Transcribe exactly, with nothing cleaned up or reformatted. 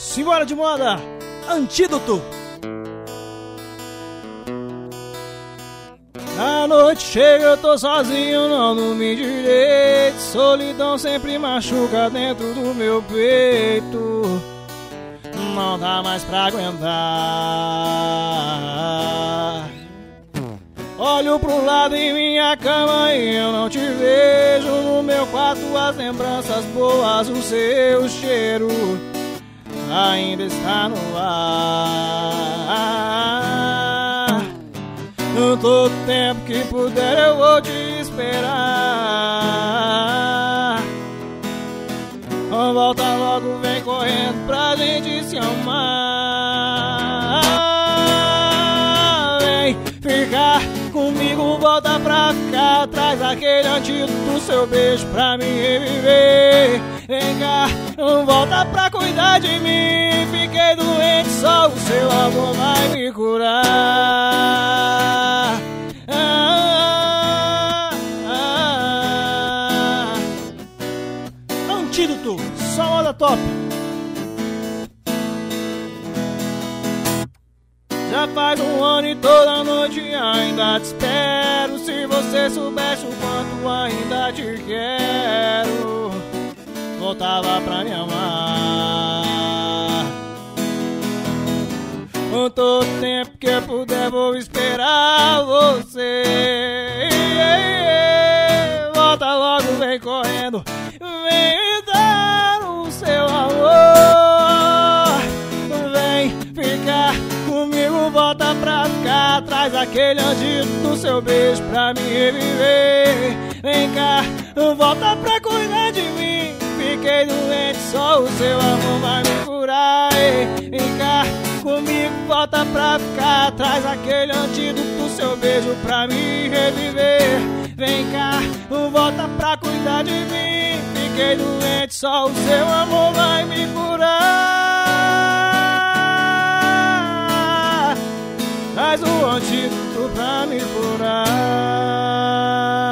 Simbora de moda, Antídoto. A noite chega, eu tô sozinho, não dormi direito. Solidão sempre machuca dentro do meu peito. Não dá mais pra aguentar. Olho pro lado em minha cama e eu não te vejo. No meu quarto as lembranças boas, o seu cheiro ainda está no ar. Todo tempo que puder eu vou te esperar. Volta logo, vem correndo pra gente se amar. Vem ficar comigo, volta pra ficar. Traz aquele antídoto do seu beijo pra me reviver. Vem cá, volta pra cuidar de mim. Fiquei doente, só o seu amor vai me curar. Ah, ah, ah. Antídoto, só moda top. Já faz um ano e toda noite ainda te espero. Se você soubesse o quanto ainda te quero, voltava pra me amar. Com todo tempo que eu puder vou esperar você. Volta logo, vem correndo, vem me dar o seu amor. Vem ficar comigo, volta pra ficar. Traz aquele antídoto do seu beijo pra me reviver. Vem cá, volta pra cuidar de mim. Fiquei doente, só o seu amor vai me curar. Vem cá comigo, volta pra ficar. Traz aquele antídoto do seu beijo pra me reviver. Vem cá, volta pra cuidar de mim. Fiquei doente, só o seu amor vai me curar. Traz o antídoto pra me curar.